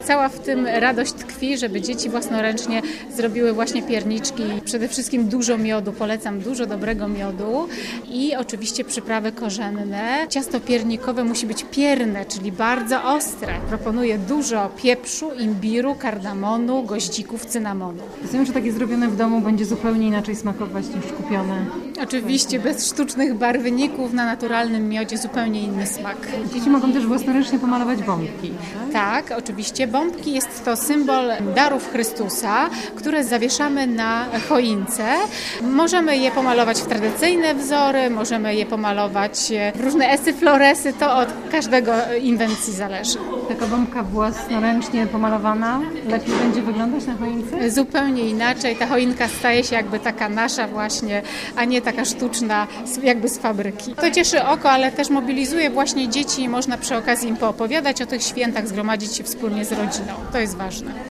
Cała w tym radość tkwi, żeby dzieci własnoręcznie zrobiły właśnie pierniczki. Przede wszystkim dużo miodu, polecam dużo dobrego miodu i oczywiście przyprawy korzenne. Ciasto piernikowe musi być pierne, czyli bardzo ostre. Proponuję dużo pieprzu, imbiru, kardamonu, goździków, cynamonu. Rozumiem, że takie zrobione w domu będzie zupełnie inaczej smakować niż kupione. Oczywiście bez sztucznych barwników, na naturalnym miodzie zupełnie inny smak. Dzieci mogą też własnoręcznie pomalować bombki. Tak, oczywiście. Bombki jest to symbol darów Chrystusa, które zawieszamy na choince. Możemy je pomalować w tradycyjne wzory, możemy je pomalować w różne esy, floresy, to od każdego inwencji zależy. Taka bombka własnoręcznie pomalowana lepiej będzie wyglądać na choince? Zupełnie inaczej. Ta choinka staje się jakby taka nasza właśnie, a nie taka sztuczna, jakby z fabryki. To cieszy oko, ale też mobilizuje właśnie dzieci i można przy okazji im poopowiadać o tych świętach, zgromadzić się wspólnie z rodziną. To jest ważne.